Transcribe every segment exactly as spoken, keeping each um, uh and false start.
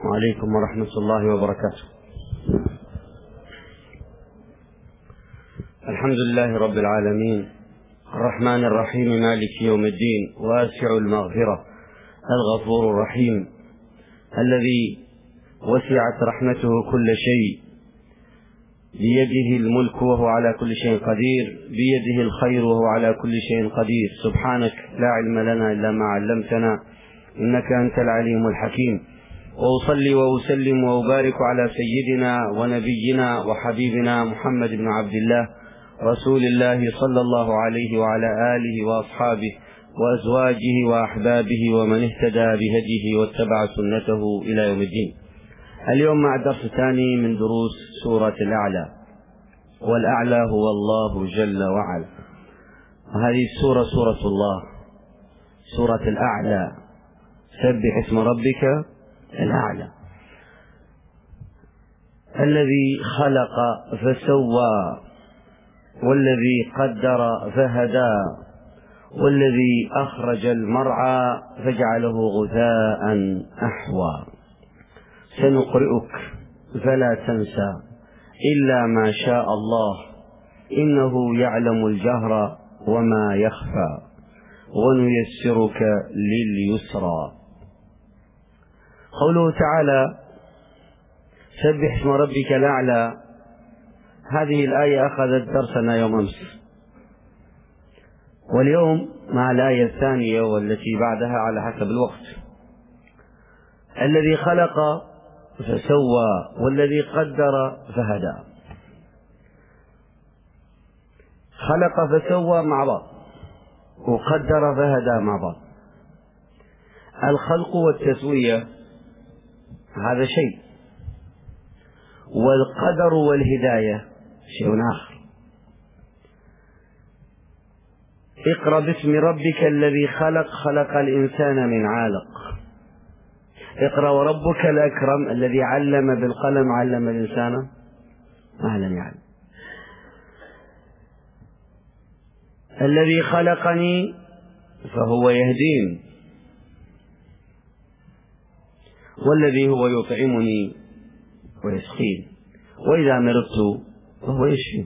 وعليكم ورحمة الله وبركاته. الحمد لله رب العالمين، الرحمن الرحيم، مالك يوم الدين، واسع المغفرة، الغفور الرحيم، الذي وسعت رحمته كل شيء، بيده الملك وهو على كل شيء قدير، بيده الخير وهو على كل شيء قدير. سبحانك لا علم لنا إلا ما علمتنا، إنك أنت العليم الحكيم. وأصلي وأسلم وأبارك على سيدنا ونبينا وحبيبنا محمد بن عبد الله، رسول الله صلى الله عليه وعلى آله وأصحابه وأزواجه وأحبابه ومن اهتدى بهديه واتبع سنته إلى يوم الدين. اليوم مع الدرس الثاني من دروس سورة الأعلى، والأعلى هو الله جل وعلا. وهذه السورة سورة الله، سورة الأعلى. سبح اسم ربك الأعلى، الذي خلق فسوى، والذي قدر فهدى، والذي أخرج المرعى فجعله غثاء أحوى. سنقرئك فلا تنسى إلا ما شاء الله، إنه يعلم الجهر وما يخفى، ونيسرك لليسرى. قوله تعالى سبح اسم ربك الأعلى، هذه الآية أخذت درسنا يوم أمس، واليوم مع الآية الثانية والتي بعدها على حسب الوقت. الذي خلق فسوى، والذي قدر فهدى. خلق فسوى مع بعض، وقدر فهدى مع بعض. الخلق والتسوية هذا شيء، والقدر والهداية شيء آخر. اقرأ باسم ربك الذي خلق، خلق الإنسان من علق. اقرأ وربك الأكرم الذي علم بالقلم، علم الإنسان ما لم يعلم. الذي خلقني فهو يهدين، والذي هو يطعمني ويسقين، وإذا مرضت فهو يشفين.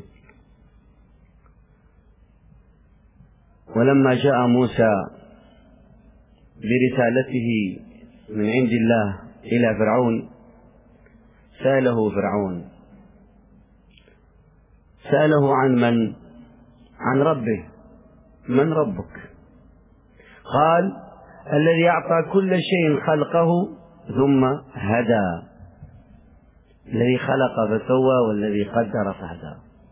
ولما جاء موسى برسالته من عند الله إلى فرعون، سأله فرعون، سأله عن من؟ عن ربه. من ربك؟ قال الذي أعطى كل شيء خلقه ثم هدى. الذي خلق فسوى، والذي قدر فهدى.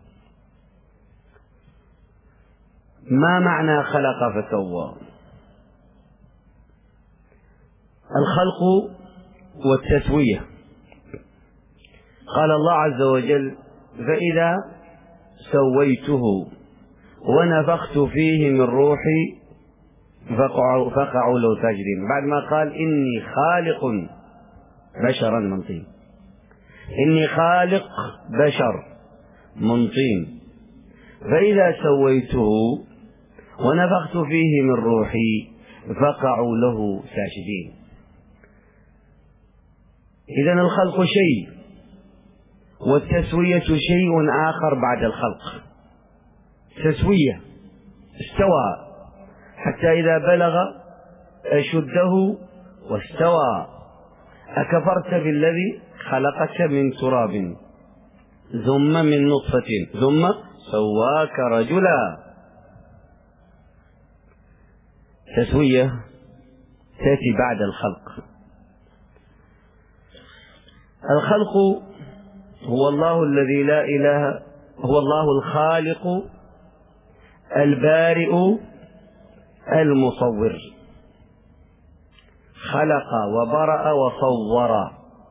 ما معنى خلق فسوى؟ الخلق والتسوية. قال الله عز وجل فإذا سويته ونفخت فيه من روحي فقعوا, فقعوا له ساجدين، بعد ما قال إني خالق بشرا من طين. إني خالق بشر من طين، فإذا سويته ونفخت فيه من روحي فقعوا له ساجدين. إذن الخلق شيء، والتسوية شيء آخر بعد الخلق. تسوية، استوى حتى إذا بلغ أشده واستوى. أكفرت بالذي خلقك من تراب ثم من نطفة ثم سواك رجلا. تسوية تأتي بعد الخلق. الخلق هو الله الذي لا إله، هو الله الخالق البارئ المصور. خلق وبرأ وصور.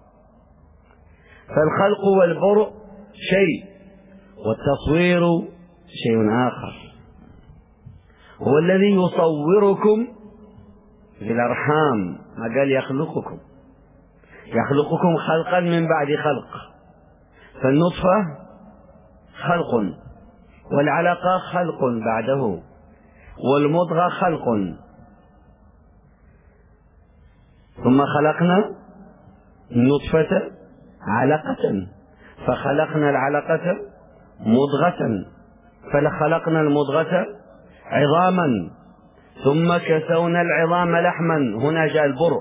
فالخلق والبرء شيء، والتصوير شيء آخر. هو الذي يصوركم في الأرحام، ما قال يخلقكم، يخلقكم خلقا من بعد خلق. فالنطفة خلق، والعلقة خلق بعده، والمضغة خلق، ثم خلقنا النطفة علقة، فخلقنا العلقة مضغة، فخلقنا المضغة عظاما، ثم كسونا العظام لحما. هنا جاء البر.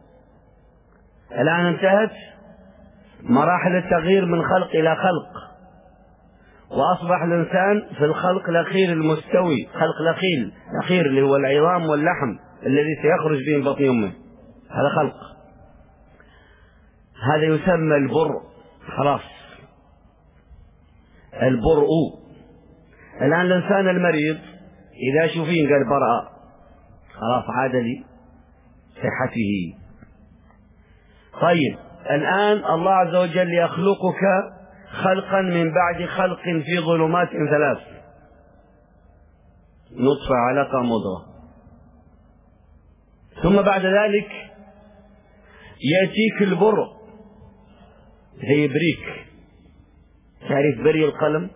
الآن انتهت مراحل التغيير من خلق إلى خلق، وأصبح الإنسان في الخلق الأخير المستوي، خلق الأخير الأخير اللي هو العظام واللحم الذي سيخرج به من بطن أمه. هذا خلق، هذا يسمى البر. خلاص البرء. الآن الإنسان المريض إذا شوفين قال برأ، خلاص عاد لي صحته. طيب الآن الله عز وجل يخلقك خلقا من بعد خلق في ظلمات ثلاث: نطفة علقة مضغة. ثم بعد ذلك يأتيك البر زي بريك. تعرف بري القلم؟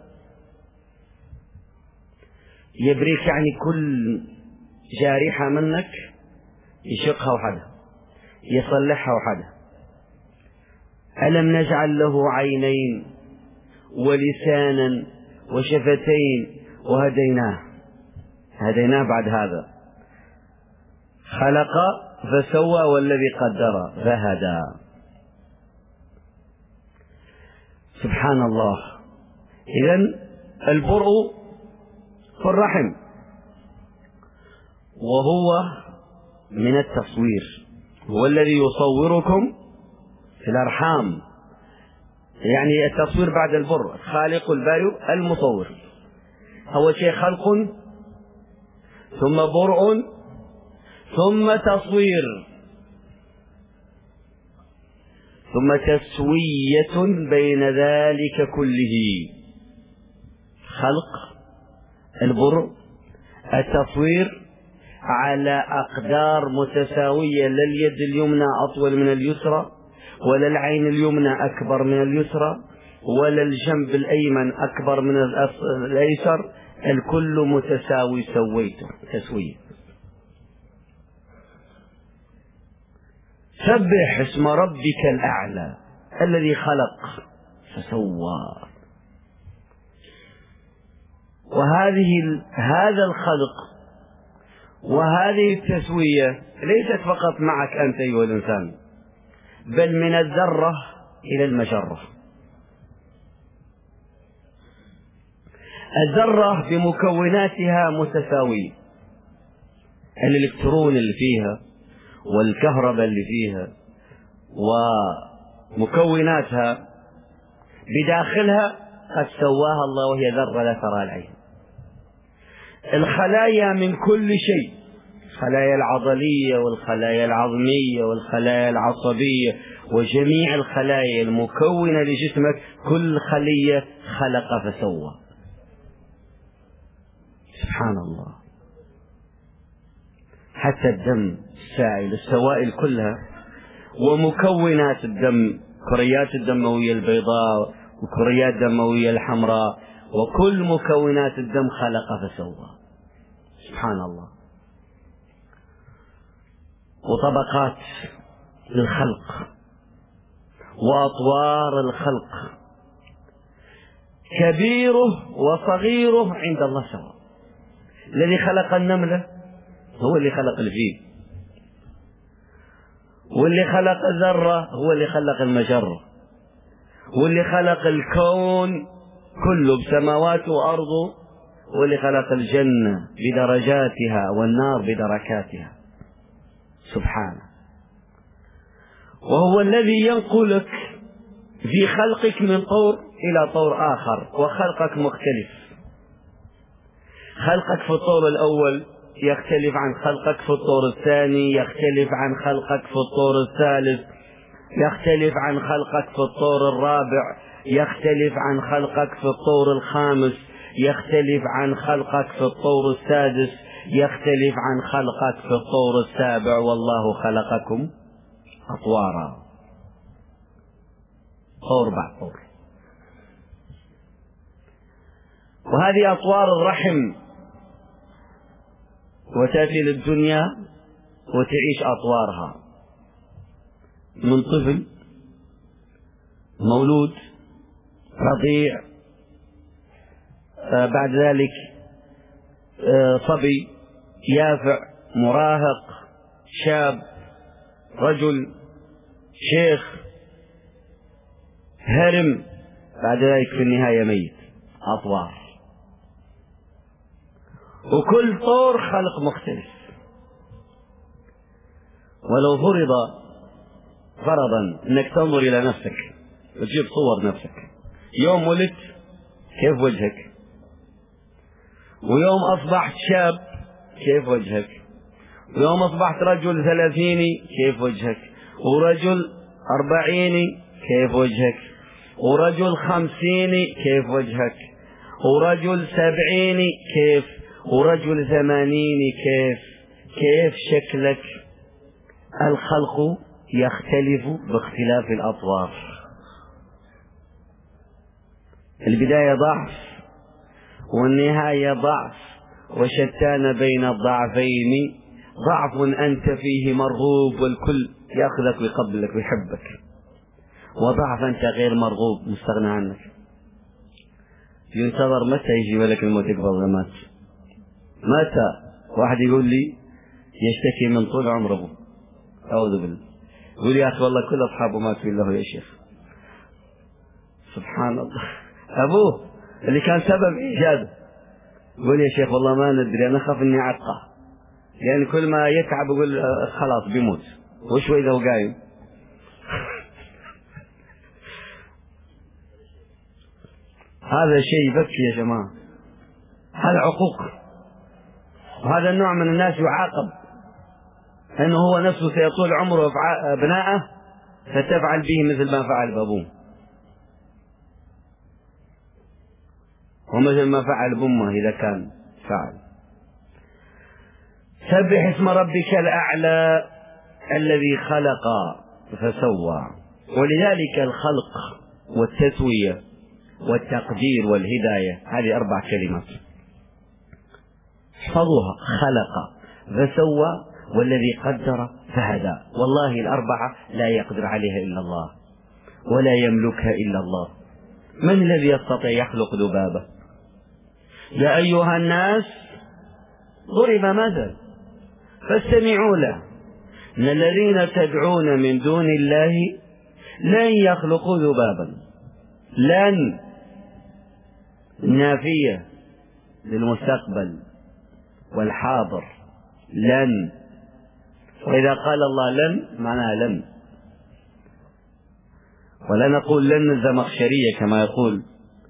يبريك يعني كل جارحة منك يشقها وحدها، يصلحها وحدها. ألم نجعل له عينين ولسانا وشفتين وهديناه. هديناه بعد هذا. خلق فسوى والذي قدر فهدى. سبحان الله. إذن البرء في الرحم، وهو من التصوير، هو الذي يصوركم في الأرحام. يعني التصوير بعد البر، خالق البارئ المصور. أول شيء خلق، ثم برء، ثم تصوير، ثم تسوية بين ذلك كله. خلق، البر، التصوير على أقدار متساوية، لا اليد اليمنى أطول من اليسرى، ولا العين اليمنى أكبر من اليسرى، ولا الجنب الأيمن أكبر من الأيسر، الكل متساوي سويته تسوية. سبح اسم ربك الأعلى الذي خلق فسوى. وهذه هذا الخلق وهذه التسوية ليست فقط معك أنت أيها الإنسان، بل من الذرة إلى المجرة. الذرة بمكوناتها متساوية، الإلكترون اللي فيها والكهرباء اللي فيها ومكوناتها بداخلها قد سواها الله، وهي ذرة لا ترى العين. الخلايا من كل شيء، الخلايا العضلية والخلايا العظمية والخلايا العصبية وجميع الخلايا المكونة لجسمك، كل خلية خلق فسوى. سبحان الله. حتى الدم السائل، السوائل كلها ومكونات الدم، كريات الدموية البيضاء وكريات الدموية الحمراء، وكل مكونات الدم خلق فسوى. سبحان الله. وطبقات للخلق وأطوار الخلق، كبيره وصغيره عند الله سواء. الذي خلق النملة هو اللي خلق الفيل، واللي خلق الذرة هو اللي خلق المجرة، واللي خلق الكون كله بسماواته وأرضه هو اللي خلق الجنة بدرجاتها والنار بدركاتها. سبحانه. وهو الذي ينقلك في خلقك من طور إلى طور آخر، وخلقك مختلف. خلقك في الطور الأول يختلف عن خلقك في الطور الثاني، يختلف عن خلقك في الطور الثالث، يختلف عن خلقك في الطور الرابع، يختلف عن خلقك في الطور الخامس، يختلف عن خلقك في الطور السادس، يختلف عن خلقك في الطور السابع. والله خلقكم أطوارا، طور بعد طور. وهذه أطوار الرحم، وتأتي للدنيا وتعيش أطوارها من طفل مولود، رضيع، بعد ذلك صبي، يافع، مراهق، شاب، رجل، شيخ، هرم، بعد ذلك في النهاية ميت. أطوار، وكل طور خلق مختلف. ولو فرض فرضا انك تنظر الى نفسك وتجيب صور نفسك، يوم ولدت كيف وجهك، ويوم اصبحت شاب كيف وجهك، ويوم اصبحت رجل ثلاثيني كيف وجهك، ورجل اربعيني كيف وجهك، ورجل خمسيني كيف وجهك، ورجل سبعيني كيف، ورجل ثمانيني كيف، كيف شكلك. الخلق يختلف باختلاف الأطوار. البداية ضعف والنهاية ضعف، وشتان بين الضعفين، ضعف أنت فيه مرغوب والكل يأخذك ويقبلك ويحبك، وضعف أنت غير مرغوب مستغنى عنك، ينتظر متى يجي ملك الموت يقبض مات. متى واحد يقول لي يشتكي من طول عمره، أعوذ بالله، يقول يا أخي والله كل أصحابه ماتوا إلا هو يا شيخ. سبحان الله. أبوه اللي كان سبب إيجاده يقول يا شيخ والله ما ندري، أنا أخاف إني أعقه، يعني كل ما يتعب يقول خلاص بيموت، وشو إذا هو قايم. هذا شيء يبكي يا جماعة، هذا عقوق، وهذا النوع من الناس يعاقب، أنه هو نفسه سيطول عمره أبناءه فتفعل به مثل ما فعل بأبوه، ومثل ما فعل بأمه إذا كان فعل. سبح اسم ربك الأعلى الذي خلق فسوى. ولذلك الخلق والتسوية والتقدير والهداية هذه أربع كلمات احفظوها: خلق فسوى والذي قدر فهدى. والله الأربعة لا يقدر عليها إلا الله ولا يملكها إلا الله. من الذي يستطيع يخلق ذبابة؟ يا أيها الناس ضرب مثل فاستمعوا له، إن الذين تدعون من دون الله لن يخلقوا ذبابا. لن نافية للمستقبل والحاضر، لن. وإذا قال الله لن معناها لن، ولا نقول لن الزمخشرية كما يقول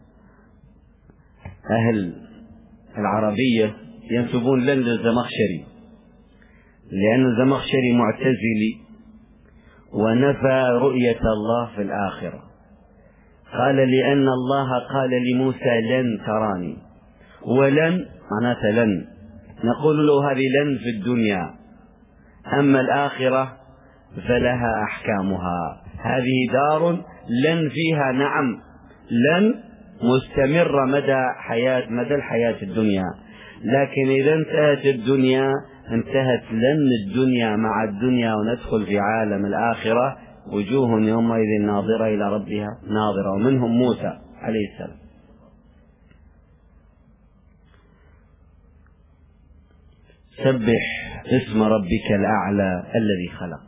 أهل العربية، ينسبون لن للزمخشري، لأن الزمخشري معتزلي ونفى رؤية الله في الآخرة. قال لأن الله قال لموسى لن تراني، ولن معناتها لن، نقول له هذه لن في الدنيا، أما الآخرة فلها أحكامها. هذه دار لن فيها نعم، لن مستمرة مدى حياة مدى الحياة الدنيا، لكن إذا انتهت الدنيا انتهت لن الدنيا مع الدنيا، وندخل في عالم الآخرة وجوه يومئذ ناظرة إلى ربها ناظرة، ومنهم موسى عليه السلام. سبح اسم ربك الأعلى الذي خلق.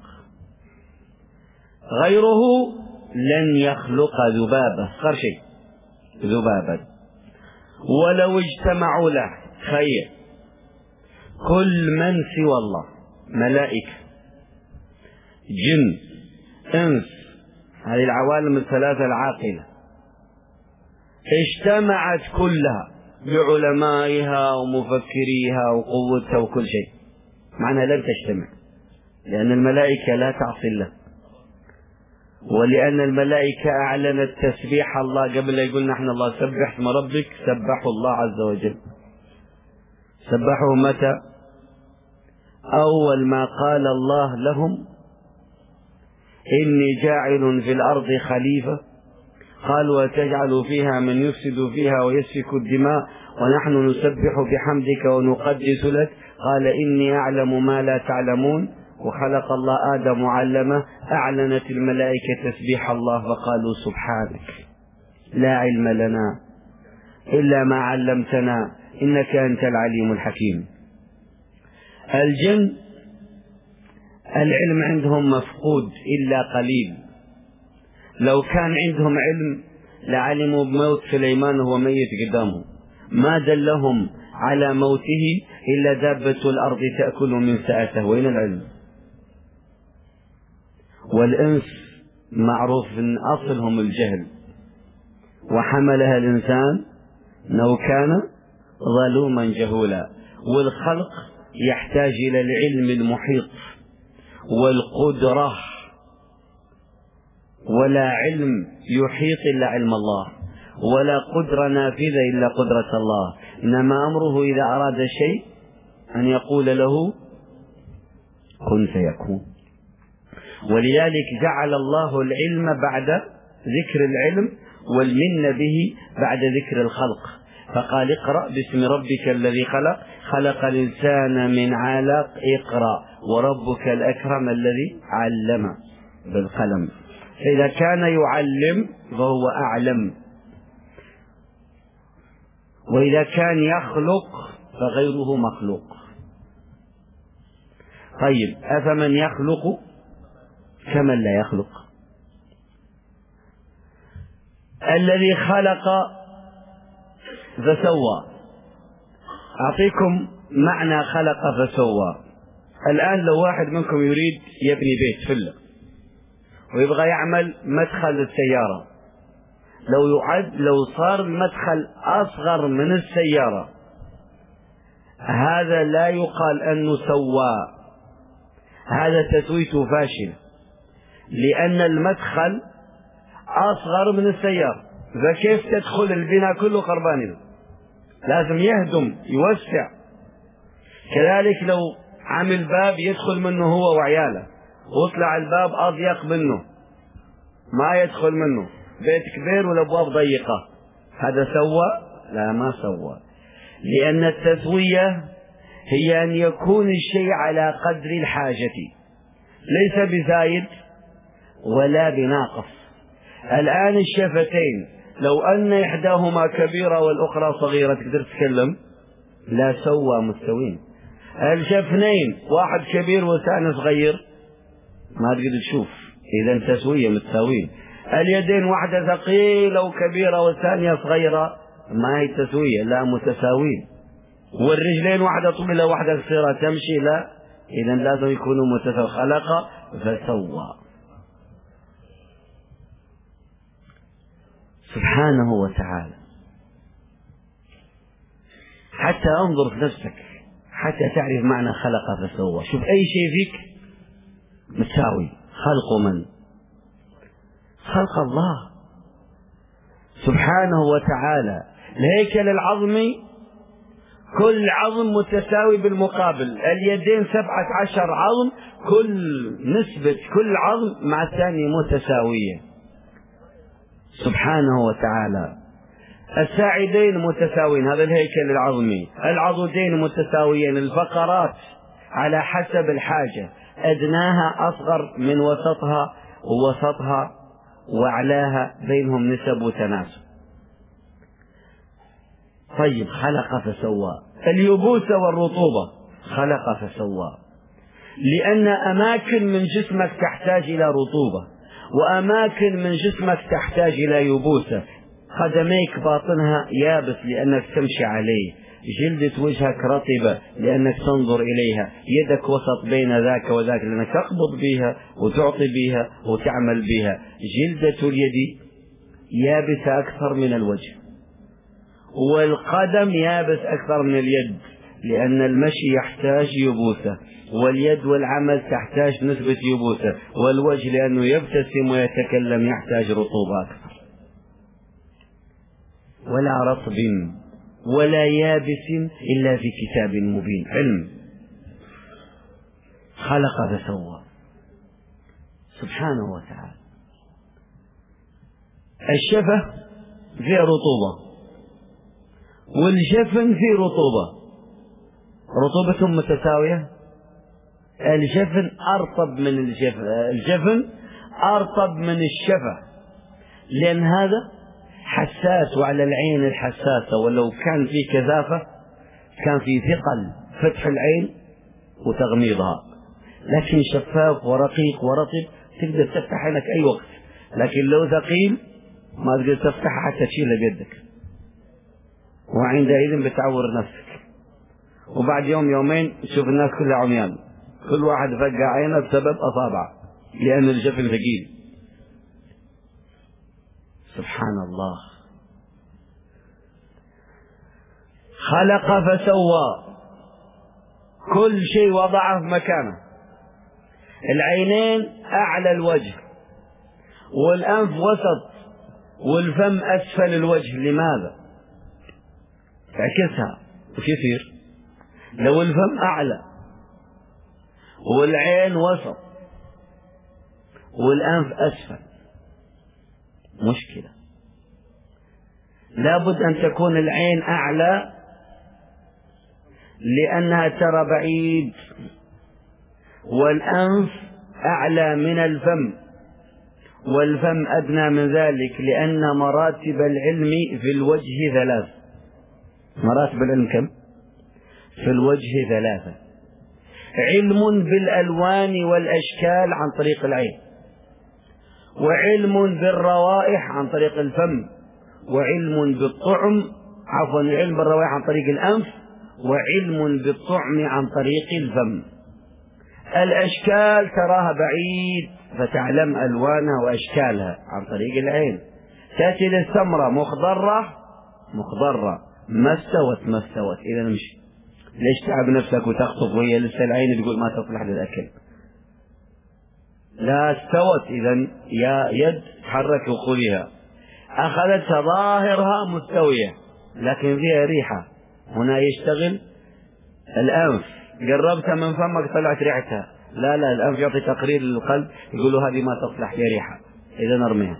غيره لن يخلق ذبابة، صار شيء ذبابا ولو اجتمعوا له. خير كل من سوى الله، ملائكة، جن، انس، هذه العوالم الثلاثة العاقلة اجتمعت كلها بعلمائها ومفكريها وقوتها وكل شيء، معناها لن تجتمع، لأن الملائكة لا تعصي الله، ولأن الملائكة أعلنت تسبيح الله قبل لا يقول نحن الله سبح اسم ربك، سبحوا الله عز وجل. سبحوا متى؟ أول ما قال الله لهم إني جاعل في الأرض خليفة، قالوا وتجعل فيها من يفسد فيها ويسفك الدماء ونحن نسبح بحمدك ونقدس لك، قال إني أعلم ما لا تعلمون وخلق الله آدم وعلمه، أعلنت الملائكة تسبيح الله فقالوا سبحانك لا علم لنا إلا ما علمتنا إنك أنت العليم الحكيم. الجن العلم عندهم مفقود إلا قليل، لو كان عندهم علم لعلموا بموت سليمان وهو ميت قدامهم، ما دلهم على موته إلا دابة الأرض تأكل من سأته. وين العلم؟ والإنس معروف أن أصلهم الجهل، وحملها الإنسان لو كان ظلوما جهولا. والخلق يحتاج إلى العلم المحيط والقدرة، ولا علم يحيط إلا علم الله، ولا قدرة نافذة إلا قدرة الله. إنما أمره إذا أراد شيء أن يقول له كن فيكون. ولذلك جعل الله العلم بعد ذكر العلم والمن به بعد ذكر الخلق، فقال اقرأ باسم ربك الذي خلق، خلق الإنسان من علق، اقرأ وربك الأكرم الذي علم بالقلم. فإذا كان يعلم فهو أعلم، وإذا كان يخلق فغيره مخلوق. طيب أفمن يخلق كمن لا يخلق؟ الذي خلق فسوى. أعطيكم معنى خلق فسوى. الآن لو واحد منكم يريد يبني بيت فلة ويبغى يعمل مدخل للسيارة، لو يعد لو صار المدخل أصغر من السيارة، هذا لا يقال أنه سوى، هذا تسويته فاشل، لأن المدخل أصغر من السيارة. فكيف تدخل البناء كله خربان؟ لازم يهدم يوسع. كذلك لو عمل باب يدخل منه هو وعياله وطلع الباب أضيق منه ما يدخل منه، بيت كبير والأبواب ضيقة، هذا سوى؟ لا، ما سوى. لأن التسوية هي أن يكون الشيء على قدر الحاجة، ليس بزايد ولا بناقص. الآن الشفتين لو أن إحداهما كبيرة والأخرى صغيرة تقدر تتكلم؟ لا، سوى مستوين. الشفنين واحد كبير والثاني صغير ما تقدر تشوف، إذا تسوية متساوين. اليدين واحدة ثقيلة وكبيرة والثانية صغيرة ما هي تسوية، لا، متساوين. والرجلين واحدة طويلة واحدة قصيرة تمشي، لا، إذا لازم يكونوا متساوي. خلق فسوى سبحانه وتعالى. حتى انظر في نفسك حتى تعرف معنى خلق فسوى. شوف أي شيء فيك متساوي. خلق من؟ خلق الله سبحانه وتعالى. الهيكل العظمي كل عظم متساوي بالمقابل، اليدين سبعة عشر عظم، كل نسبة كل عظم مع الثاني متساوية سبحانه وتعالى. الساعدين متساويين، هذا الهيكل العظمي. العضدين متساويين، الفقرات على حسب الحاجة، أدناها أصغر من وسطها ووسطها وأعلاها بينهم نسب وتناسب. طيب خلق فسوى. اليبوس والرطوبة خلق فسوى، لأن أماكن من جسمك تحتاج إلى رطوبة وأماكن من جسمك تحتاج إلى يبوسة. قدميك باطنها يابس لأنك تمشي عليه، جلدة وجهك رطبة لأنك تنظر إليها، يدك وسط بين ذاك وذاك لأنك تقبض بها وتعطي بها وتعمل بها. جلدة اليد يابسة أكثر من الوجه، والقدم يابس أكثر من اليد لأن المشي يحتاج يبوسة، واليد والعمل تحتاج نسبة يبوسة، والوجه لأنه يبتسم ويتكلم يحتاج رطوبة أكثر. ولا رطب ولا يابس إلا في كتاب مبين. علم. خلق فسوى سبحانه وتعالى. الشفة فيه رطوبة والجفن فيه رطوبة، رطوبتهم متساوية؟ الجفن أرطب من الجفن، الجفن أرطب من الشفة، لأن هذا حساس، وعلى العين الحساسة، ولو كان في كثافة كان في ثقل فتح العين وتغميضها، لكن شفاف ورقيق ورطب تقدر تفتح عينك أي وقت، لكن لو ثقيل ما تقدر تفتحها حتى تشيلها بيدك، وعندئذ بتعور نفسك، وبعد يوم يومين تشوف الناس كلها عميان، كل واحد فقع عينه بسبب أصابع، لأن الجفن ثقيل. سبحان الله. خلق فسوى، كل شيء وضعه في مكانه. العينين أعلى الوجه، والأنف وسط، والفم أسفل الوجه. لماذا؟ اعكسها وش يصير؟ لو الفم أعلى والعين وسط والأنف أسفل، مشكلة. لابد أن تكون العين أعلى لأنها ترى بعيد، والأنف أعلى من الفم، والفم أدنى من ذلك، لأن مراتب العلم في الوجه ثلاث. مراتب العلم كم؟ في الوجه ثلاثة: علم بالألوان والأشكال عن طريق العين، وعلم بالروائح عن طريق الفم، وعلم بالطعم عفوا العلم بالروائح عن طريق الأنف، وعلم بالطعم عن طريق الفم. الأشكال تراها بعيد فتعلم ألوانها وأشكالها عن طريق العين. تأتي للثمرة مخضرة مخضرة، ما استوت ما استوت، إذا نمشي. ليش تعب نفسك وتخطف وهي لسه العين تقول ما تصلح للأكل؟ لا استوت، إذا يا يد تحرك وخذها. أخذتها ظاهرها مستوية لكن فيها ريحة، هنا يشتغل الأنف. قربتها من فمك طلعت ريحتها، لا لا الأنف يعطي تقرير للقلب، يقولوا هذه ما تصلح فيها ريحة، إذا نرميها.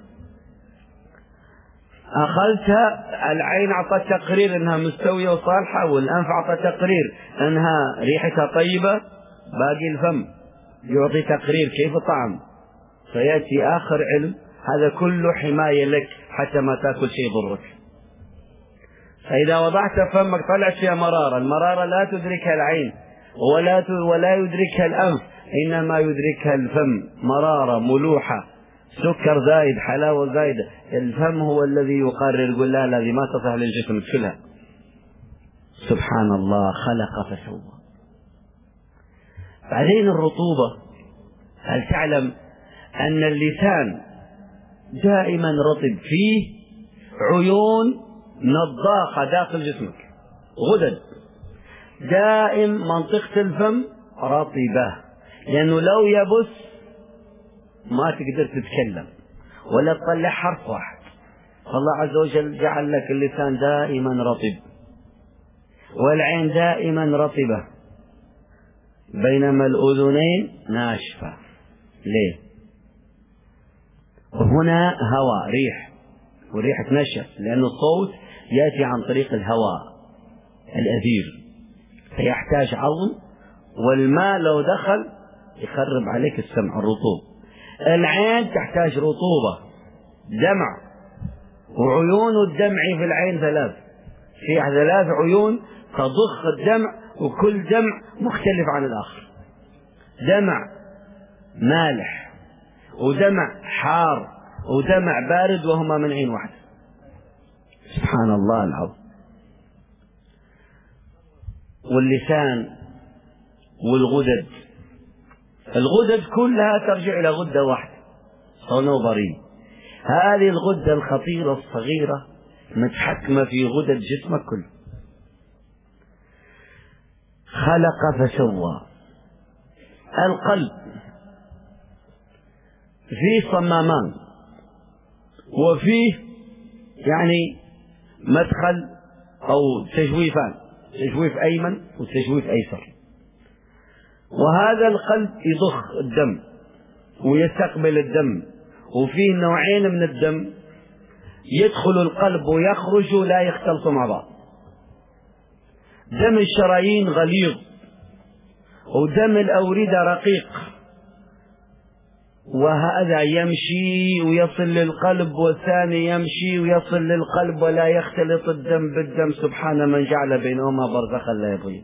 أخذتها، العين أعطت تقرير أنها مستوية وصالحة، والأنف أعطت تقرير أنها ريحتها طيبة، باقي الفم يعطي تقرير كيف طعم. فيأتي آخر علم، هذا كله حماية لك حتى ما تأكل شيء يضرك. فإذا وضعت فمك طلعت فيها مرارة، المرارة لا تدركها العين ولا ولا يدركها الأنف، إنما يدركها الفم. مرارة، ملوحة، سكر زايد، حلاوة زايدة، الفم هو الذي يقرر، يقول لا هذه ما تصلح للجسم ادخلها. سبحان الله. خلق فسوى. بعدين الرطوبة، هل تعلم أن اللسان دائما رطب، فيه عيون نضاخة داخل جسمك، غدد، دائم منطقة الفم رطبة، لأنه لو يبس ما تقدر تتكلم ولا تطلع حرف واحد. الله عز وجل جعل لك اللسان دائما رطب، والعين دائما رطبة، بينما الأذنين ناشفة. ليه؟ وهنا هواء، ريح، وريحة نشف، لأن الصوت يأتي عن طريق الهواء الأثير، فيحتاج عظم، والماء لو دخل يخرب عليك السمع، الرطوب. العين تحتاج رطوبة، دمع، وعيون الدمع في العين ثلاث، في ثلاث عيون تضخ الدمع، وكل دمع مختلف عن الآخر. دمع مالح، ودمع حار، ودمع بارد، وهما من عين واحدة. سبحان الله العظيم. واللسان والغدد، الغدد كلها ترجع إلى غدة واحدة، صنوبري. هذه الغدة الخطيرة الصغيرة متحكمة في غدد جسمك كله. خلق فسوى. القلب فيه صمامان، وفيه يعني مدخل أو تجويفان، تجويف أيمن وتجويف أيسر. وهذا القلب يضخ الدم ويستقبل الدم، وفيه نوعين من الدم يدخل القلب ويخرج لا يختلطوا مع بعض. دم الشرايين غليظ، ودم الأوردة رقيق، وهذا يمشي ويصل للقلب، والثاني يمشي ويصل للقلب ولا يختلط الدم بالدم. سبحان من جعل بينهما برزخا لا يبغي.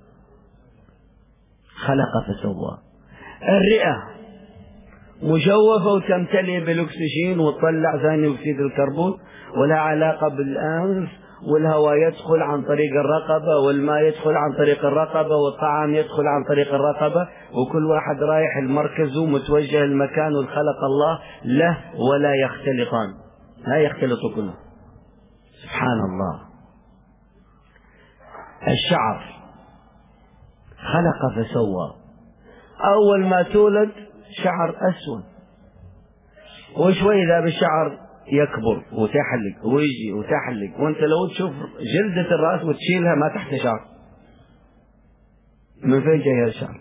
خلق فسوى. الرئة مجوفة وتمتلئ بالأكسجين وتطلع ثاني أكسيد الكربون، ولا علاقة بالأنف، والهواء يدخل عن طريق الرقبة، والماء يدخل عن طريق الرقبة، والطعام يدخل عن طريق الرقبة، وكل واحد رايح المركز ومتوجه المكان والخلق الله له، ولا يختلطان، لا يختلط كله. سبحان الله. الشعر خلق فسوى. أول ما تولد شعر أسود، وشوي ذا بالشعر يكبر وتحلق ويجي وتحلق، وانت لو تشوف جلدة الرأس وتشيلها ما تحت شعر. من فين جاي الشعر؟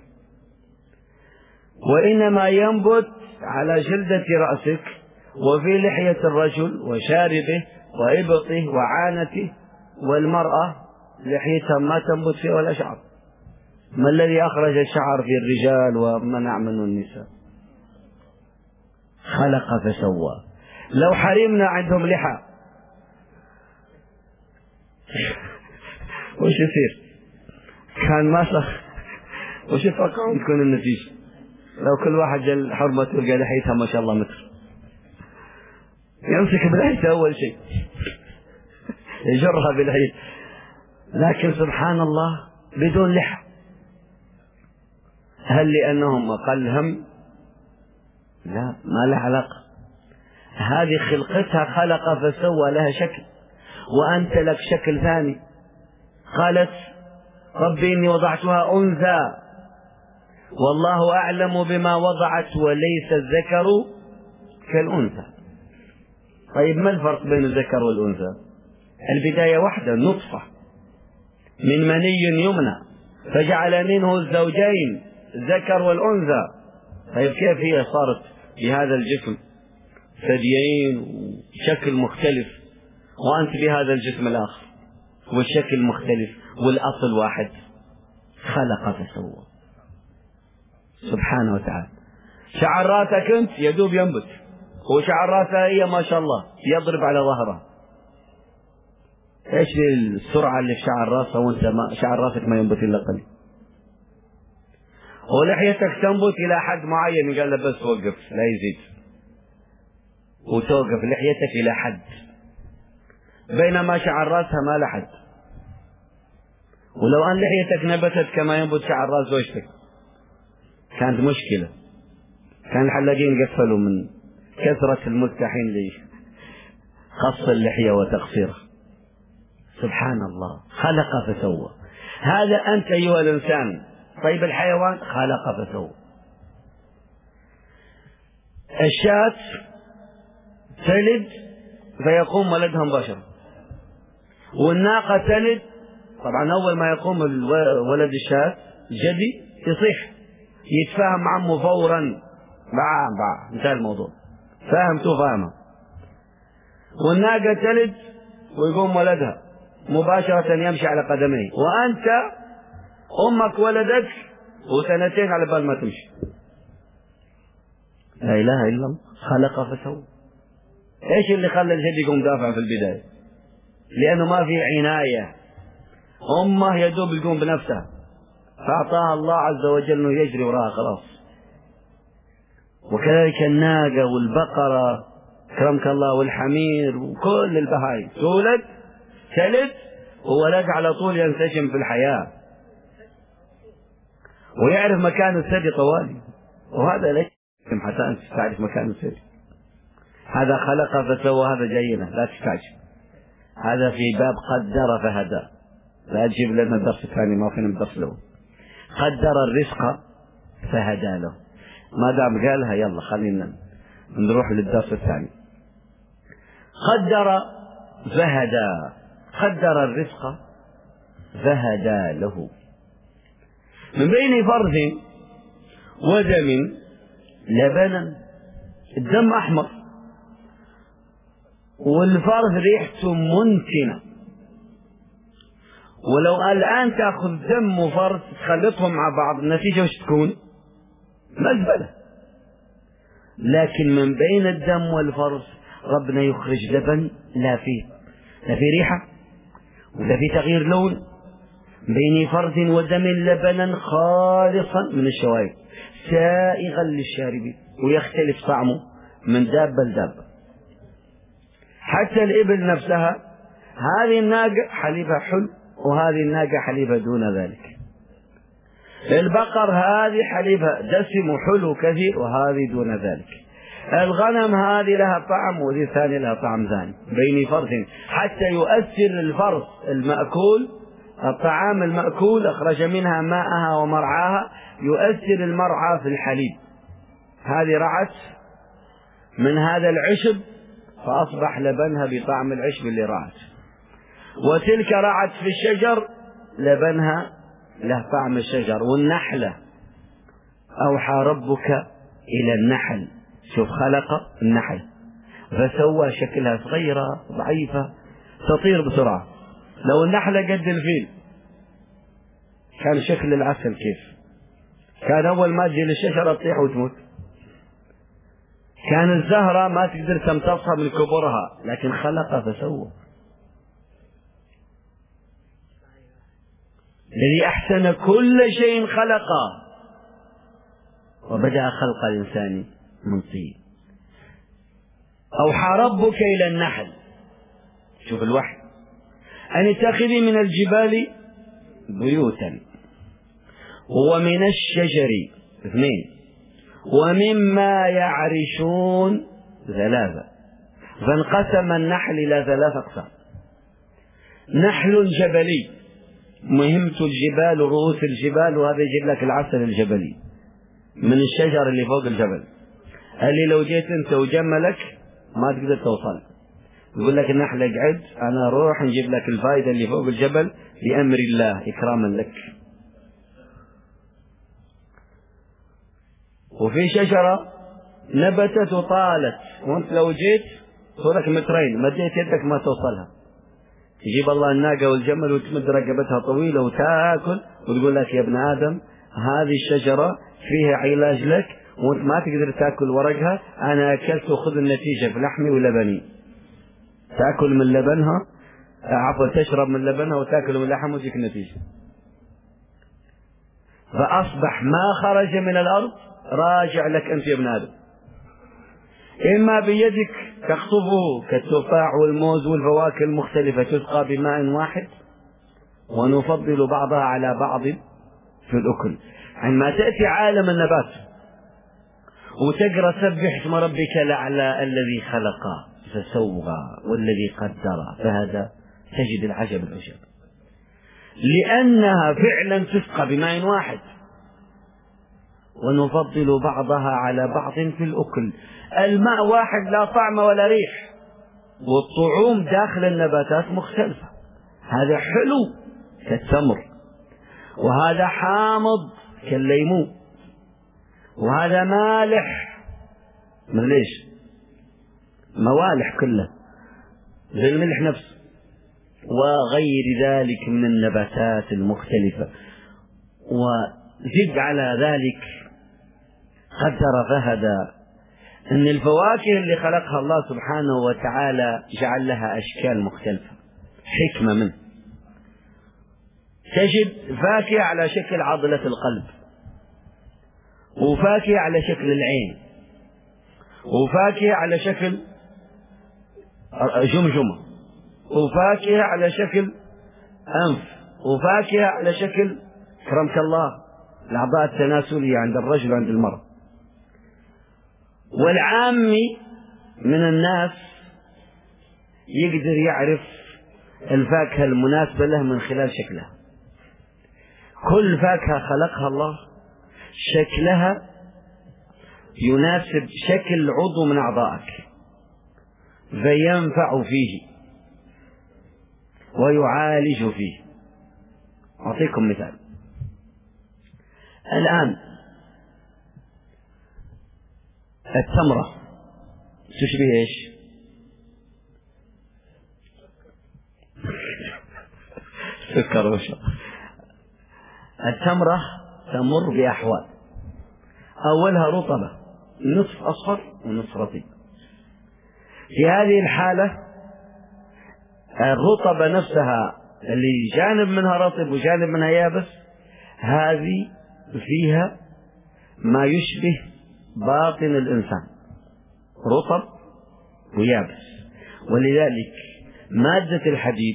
وإنما ينبت على جلدة رأسك وفي لحية الرجل وشاربه وإبطه وعانته، والمرأة لحيتها ما تنبت فيها ولا شعر. ما الذي أخرج الشعر في الرجال ومنع منه النساء؟ خلق فسوى. لو حريمنا عندهم لحى وش يصير؟ كان مسخ. وش يتوقعون تكون النتيجة لو كل واحد جل حرمته وقال لحيتها ما شاء الله متر؟ يمسك بلحيته أول شيء يجرها بلحيته. لكن سبحان الله بدون لحى. هل لأنهم أقل هم؟ لا، ما له علاقة. هذه خلقتها خلق فسوى، لها شكل، وأنت لك شكل ثاني. قالت ربي إني وضعتها أنثى والله أعلم بما وضعت وليس الذكر كالأنثى. طيب ما الفرق بين الذكر والأنثى؟ البداية واحدة، نطفة من مني يمنى فجعل منه الزوجين الذكر والأنثى. طيب كيف هي صارت بهذا الجسم ثديين وشكل مختلف، وأنت بهذا الجسم الآخر والشكل مختلف والأصل واحد؟ خلق فسوى سبحانه وتعالى. شعر راسك أنت يدوب ينبت، وشعر راسها هي ما شاء الله يضرب على ظهرها. ايش السرعة اللي في شعر راسها وانت ما شعر راسك ما ينبت إلا قليل؟ ولحيتك تنبت إلى حد معين قال له بس وقف لا يزيد، وتوقف لحيتك إلى حد، بينما شعر راسها ما لحد. ولو أن لحيتك نبتت كما ينبت شعر راس زوجتك كانت مشكلة، كان الحلاقين قفلوا من كثرة الملتحين لقص اللحية وتقصيرها. سبحان الله. خلق فسوى. هذا أنت أيها الإنسان. طيب الحيوان خلق فسوى. الشاة تلد فيقوم ولدها مباشرة، والناقة تلد، طبعا أول ما يقوم ولد الشاة جدي يصيح يتفاهم مع عمه فورا، باع باع انتهى الموضوع، فاهمته فاهمه. والناقة تلد ويقوم ولدها مباشرة يمشي على قدميه، وأنت أمك ولدتك وسنتين على بال ما تمشي. لا إله إلا الله. خلق فسوى. إيش اللي خلى الجد يقوم دافع في البداية؟ لأنه ما في عناية. أمه يدوب يقوم بنفسها، فأعطاها الله عز وجل أنه يجري وراها خلاص. وكذلك الناقة والبقرة كرمك الله والحمير وكل البهائم تولد تلد وولد على طول ينسجم في الحياة ويعرف مكان الثدي طوالي. وهذا ليس حتى أنت تعرف مكان الثدي. هذا خلق فسوى، هذا جينا لا تستعجل. هذا في باب قدر فهدى. لا تجيب لنا الدرس الثاني، ما فينا الدرس له. قدر الرزق فهدى له. ما دام قالها يلا خلينا نروح للدرس الثاني. قدر فهدى. قدر الرزق فهدى له. من بين فرث ودم لبنا. الدم أحمر والفرث ريحته منتنة، ولو الآن تأخذ دم وفرث تخلطهم مع بعض النتيجة وش تكون؟ مزبلة. لكن من بين الدم والفرث ربنا يخرج لبن لا فيه لا فيه ريحة ولا فيه تغيير لون، بين فرث ودم لبنا خالصا من الشوائب سائغا للشاربين، ويختلف طعمه من دابة لدابة. حتى الإبل نفسها، هذه الناقة حليبها حلو وهذه الناقة حليبها دون ذلك. البقر هذه حليبها دسم وحلو كثير وهذه دون ذلك. الغنم هذه لها طعم وذي ثاني لها طعم ثاني بين فرث، حتى يؤثر الفرث المأكول، الطعام المأكول أخرج منها ماءها ومرعاها، يؤثر المرعى في الحليب. هذه رعت من هذا العشب فأصبح لبنها بطعم العشب اللي رعت، وتلك رعت في الشجر لبنها له طعم الشجر. والنحلة أوحى ربك إلى النحل، شوف خلق النحل فسوى شكلها صغيرة ضعيفة تطير بسرعة. لو النحلة قد الفيل كان شكل العسل كيف؟ كان أول ما تجي للشجرة تطيح وتموت. كان الزهرة ما تقدر تمتصها من كبرها، لكن خلق فسوى. الذي أحسن كل شيء خلقه وبدأ خلق الإنسان من طين. أوحى ربك إلى النحل، شوف الوحي، أن اتخذي من الجبال بيوتا ومن الشجر اثنين ومما يعرشون ثلاثة. فانقسم النحل إلى ثلاث أقسام. نحل جبلي مهمة الجبال رؤوس الجبال، وهذا يجيب لك العسل الجبلي من الشجر اللي فوق الجبل، اللي لو جيت انت وجملك ما تقدر توصل. يقول لك النحل اقعد انا اروح نجيب لك الفائدة اللي فوق الجبل بأمر الله إكراما لك. وفي شجرة نبتت وطالت، وانت لو جيت صورك مترين مديت يدك ما توصلها، يجيب الله الناقة والجمل وتمد رقبتها طويلة وتاكل، وتقول لك يا ابن آدم هذه الشجرة فيها علاج لك وانت ما تقدر تاكل ورقها، انا اكلت وخذ النتيجة في لحمي ولبني. تاكل من لبنها، عفوا تشرب من لبنها وتاكل من لحم وتجيك النتيجة. فأصبح ما خرج من الأرض راجع لك أنت يا ابن آدم، إما بيدك تخطفه كالتفاح والموز والفواكه المختلفة تسقى بماء واحد، ونفضل بعضها على بعض في الأكل. عندما تأتي عالم النبات وتقرأ سبح اسم ربك الأعلى الذي خلق فسوى والذي قدر فهدى، تجد العجب العجب، لأنها فعلا تسقى بماء واحد. ونفضل بعضها على بعض في الأكل. الماء واحد لا طعم ولا ريح، والطعوم داخل النباتات مختلفة. هذا حلو كالتمر، وهذا حامض كالليمون، وهذا مالح من ليش موالح كلها زي الملح نفسه، وغير ذلك من النباتات المختلفة. وزد على ذلك قدر فهدى، أن الفواكه اللي خلقها الله سبحانه وتعالى جعل لها أشكال مختلفة، حكمة منه. تجد فاكهة على شكل عضلة القلب، وفاكهة على شكل العين، وفاكهة على شكل جمجمة، وفاكهة على شكل أنف، وفاكهة على شكل كرمك الله الأعضاء التناسلية عند الرجل وعند المرأة. والعامي من الناس يقدر يعرف الفاكهة المناسبة له من خلال شكلها. كل فاكهة خلقها الله شكلها يناسب شكل عضو من أعضائك فينفع فيه ويعالج فيه. أعطيكم مثال. الآن التمرة تشبه إيش؟ سكر وشرب. التمرة تمر بأحوال، أولها رطبة نصف أصفر ونصف رطب. في هذه الحالة الرطبة نفسها اللي جانب منها رطب وجانب منها يابس، هذه فيها ما يشبه باطن الإنسان، رطب ويابس. ولذلك مادة الحديد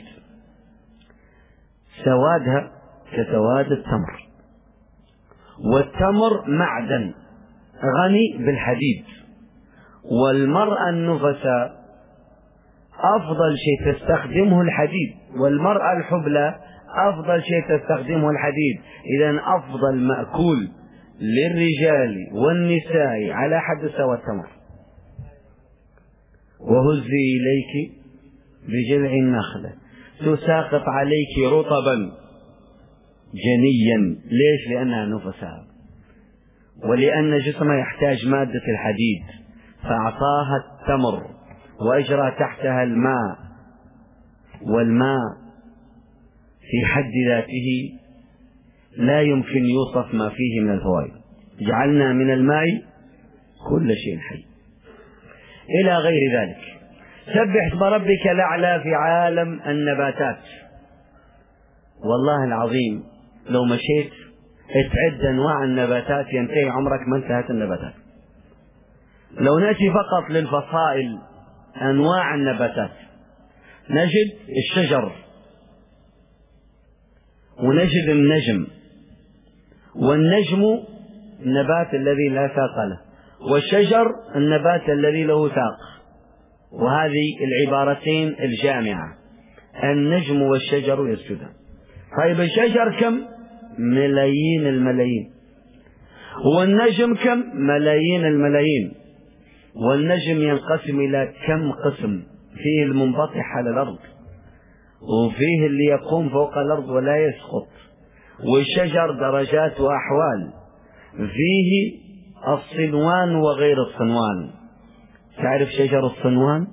سوادها كسواد التمر، والتمر معدن غني بالحديد، والمرأة النفساء أفضل شيء تستخدمه الحديد، والمرأة الحبلى أفضل شيء تستخدمه الحديد. إذن أفضل مأكول للرجال والنساء على حد سوى التمر. وهزي إليك بجذع النخلة تساقط عليك رطبا جنيا. ليش؟ لأنها نفسها، ولأن جسمها يحتاج مادة الحديد، فأعطاها التمر وأجرى تحتها الماء، والماء في حد ذاته لا يمكن يوصف ما فيه من الفوائد. جعلنا من الماء كل شيء حي إلى غير ذلك. سبح اسم ربك الأعلى في عالم النباتات. والله العظيم لو مشيت تعد أنواع النباتات ينتهي عمرك ما انتهت النباتات. لو نأتي فقط للفصائل أنواع النباتات نجد الشجر، ونجد النجم، والنجم النبات الذي لا ساق له، والشجر النبات الذي له ساق. وهذه العبارتين الجامعة، النجم والشجر يسجدان. طيب الشجر كم؟ ملايين الملايين، والنجم كم؟ ملايين الملايين. والنجم ينقسم إلى كم قسم، فيه المنبطح على الأرض، وفيه اللي يقوم فوق الأرض ولا يسقط. والشجر درجات وأحوال، فيه الصنوان وغير الصنوان. تعرف شجر الصنوان؟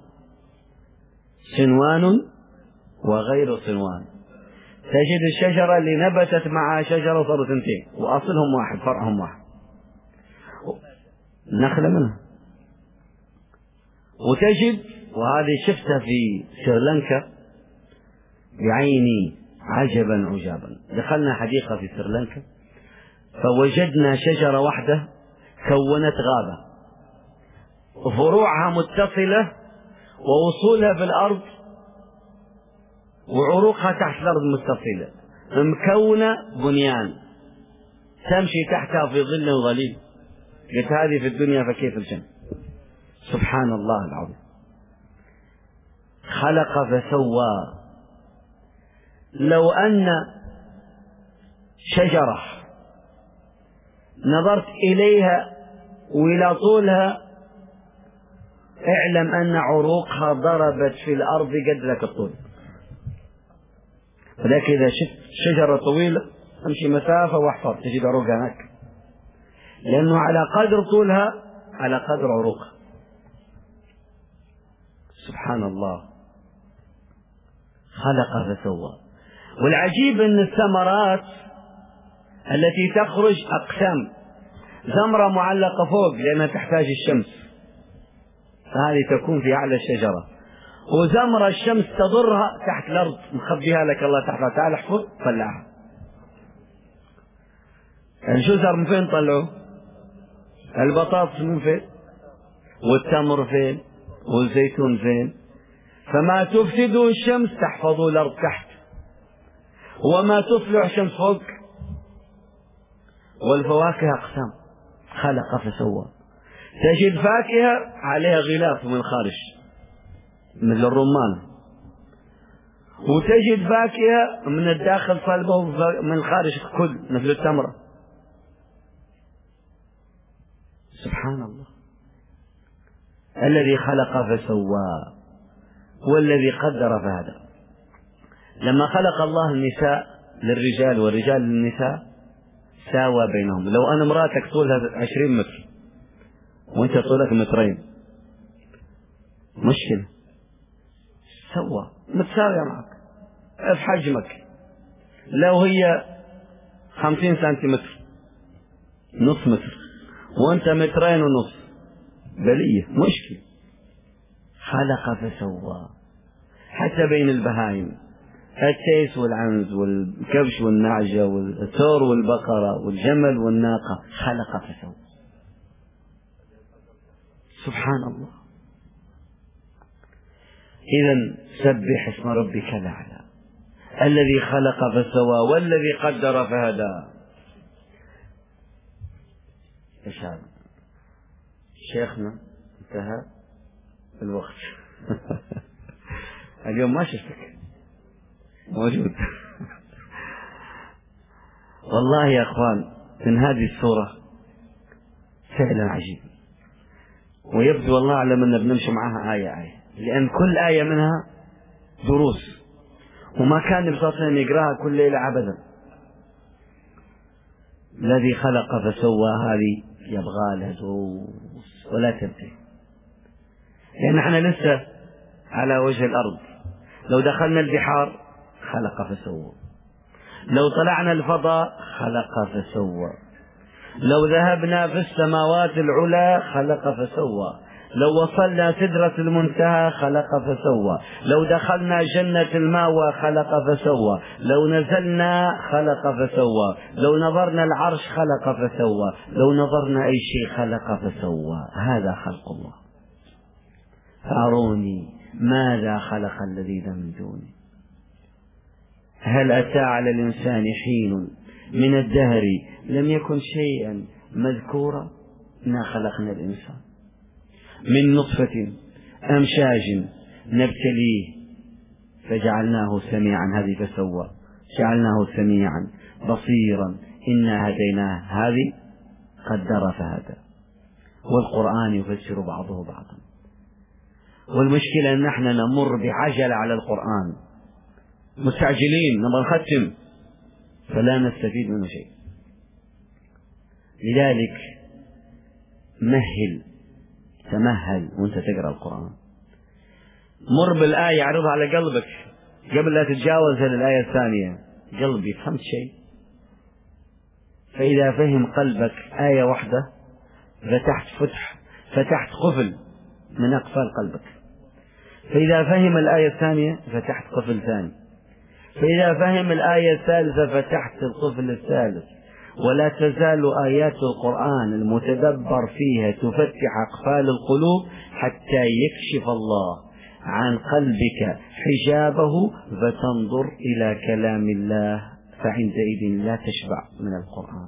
صنوان وغير صنوان. تجد الشجرة اللي نبتت مع شجرة صاروا ثنتين وأصلهم واحد فرعهم واحد، نخلة منها. وتجد، وهذه شفتها في سريلانكا بعيني عجبا عجابا، دخلنا حديقة في سريلانكا فوجدنا شجرة واحدة كونت غابة، وفروعها متصلة ووصولها في الأرض وعروقها تحت الأرض متصلة، مكونة بنيان تمشي تحتها في ظل وظليل. قلت هذه في الدنيا فكيف الجنة؟ سبحان الله العظيم. خلق فسوى. لو أن شجرة نظرت إليها وإلى طولها اعلم أن عروقها ضربت في الأرض قد ذاك الطول. ولكن إذا شفت شجرة طويلة أمشي مسافة واحفظ تجد عروقها هناك، لأنه على قدر طولها على قدر عروقها. سبحان الله. خلق فسوى. والعجيب أن الثمرات التي تخرج أقسام، ثمرة معلقة فوق لأنها تحتاج الشمس فهذه تكون في أعلى الشجرة، وثمرة الشمس تضرها تحت الأرض مخبيها لك الله تحتها، تعال احفظ طلعها. الجزر من فين طلعوا؟ البطاطس من فين؟ والتمر فين؟ والزيتون فين؟ فما تفسدوا الشمس تحفظوا الأرض تحت، وما تصلح الشمس فوق. والفواكه أقسام. خلق فسوى. تجد فاكهة عليها غلاف من الخارج مثل الرمان، وتجد فاكهة من الداخل صلبة ومن الخارج كل مثل التمرة. سبحان الله. الذي خلق فسوى والذي قدر فهدى. لما خلق الله النساء للرجال والرجال للنساء ساوى بينهم. لو أن امرأتك طولها عشرين متر وانت طولك مترين مشكلة، سوى متساوية معك في حجمك لو هي خمسين سنتيمتر نص متر وانت مترين ونص بلية مشكلة. خلق فسوى. حتى بين البهائم التيس والعنز والكبش والنعجة والثور والبقرة والجمل والناقة خلق فسوى. سبحان الله. إذن سبح اسم ربك الأعلى الذي خلق فسوى والذي قدر فهدى. ايش هذا؟ شيخنا انتهى الوقت. اليوم ما شفتك موجود. والله يا اخوان من هذه السورة فعلا عجيب، ويبدو والله أعلم أن بنمشي معها آية آية، لأن كل آية منها دروس، وما كان بساطة أن يقراها كل ليلة أبدا. الذي خلق فسوى هذه يبغى لها دروس ولا تنتهي، لأن احنا لسه على وجه الأرض. لو دخلنا البحار خلق فسوى، لو طلعنا الفضاء خلق فسوى، لو ذهبنا في السماوات العلى خلق فسوى، لو وصلنا سدرة المنتهى خلق فسوى، لو دخلنا جنة المأوى خلق فسوى، لو نزلنا خلق فسوى، لو نظرنا العرش خلق فسوى، لو نظرنا أي شيء خلق فسوى. هذا خلق الله. فأروني ماذا خلق الذين من دونه. هل أتى على الإنسان حين من الدهر لم يكن شيئا مذكورا؟ إنا خلقنا الإنسان من نطفة أمشاج نبتليه فجعلناه سميعا، هذه فسوى، جعلناه سميعا بصيرا إنا هديناه، هذه قدر فهدى. والقرآن يفسر بعضه بعضا، والمشكلة أن احنا نمر بعجلة على القرآن، مستعجلين نبغى نختم فلا نستفيد منه شيء. لذلك مهل تمهل وانت تقرأ القرآن، مر بالآية عرضها على قلبك قبل لا تتجاوزها للآية الثانية. قلبي فهمت شيء؟ فإذا فهم قلبك آية واحدة فتحت فتح فتحت قفل من أقفال قلبك، فإذا فهم الآية الثانية فتحت قفل ثاني، فإذا فهم الآية الثالثة فتحت القفل الثالث. ولا تزال آيات القرآن المتدبر فيها تفتح أقفال القلوب حتى يكشف الله عن قلبك حجابه فتنظر إلى كلام الله، فعندئذ لا تشبع من القرآن،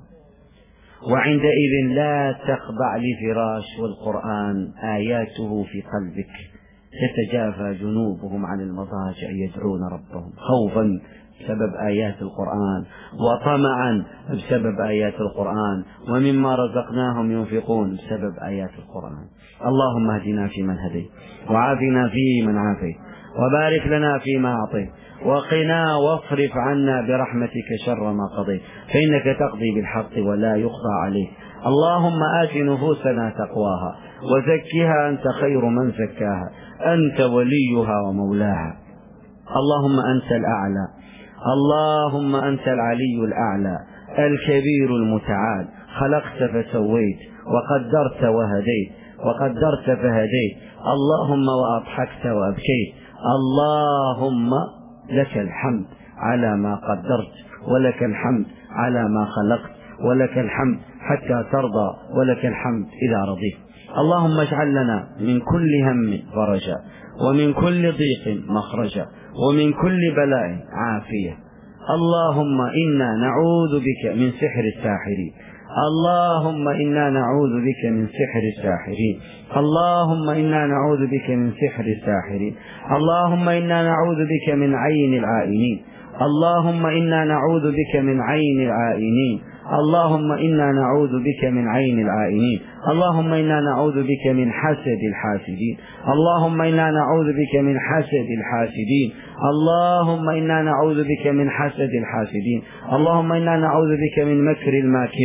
وعندئذ لا تخضع لفراش، والقرآن آياته في قلبك تتجافى جنوبهم عن المضاجع يدعون ربهم خوفا بسبب آيات القرآن، وطمعا بسبب آيات القرآن، ومما رزقناهم ينفقون بسبب آيات القرآن. اللهم اهدنا فيمن هديت، وعافنا فيمن عافيت، وبارك لنا فيما أعطيت، وقنا واصرف عنا برحمتك شر ما قضيت، فإنك تقضي بالحق ولا يقضى عليك. اللهم آت نفوسنا تقواها وزكها أنت خير من زكاها، أنت وليها ومولاها. اللهم أنت الأعلى، اللهم أنت العلي الأعلى الكبير المتعال، خلقت فسويت وقدرت وهديت وقدرت فهديت. اللهم وأضحكت وأبكيت. اللهم لك الحمد على ما قدرت، ولك الحمد على ما خلقت، ولك الحمد حتى ترضى، ولك الحمد إذا رضيت. اللهم اجعل لنا من كل هم فرجا، ومن كل ضيق مخرجا، ومن كل بلاء عافية. اللهم إنا نعوذ بك من سحر الساحرين، اللهم إنا نعوذ بك من سحر الساحرين، اللهم إنا نعوذ بك من سحر الساحرين، اللهم إنا نعوذ بك من عين العائنين، اللهم إنا نعوذ بك من عين العائنين، اللهم إنا نعوذ بك من عين العائنين، اللهم إنا نعوذ بك من حسد الحاسدين، اللهم إنا نعوذ بك من حسد الحاسدين، اللهم إنا نعوذ بك من حسد الحاسدين، اللهم إنا نعوذ بك من مكر الماكرين،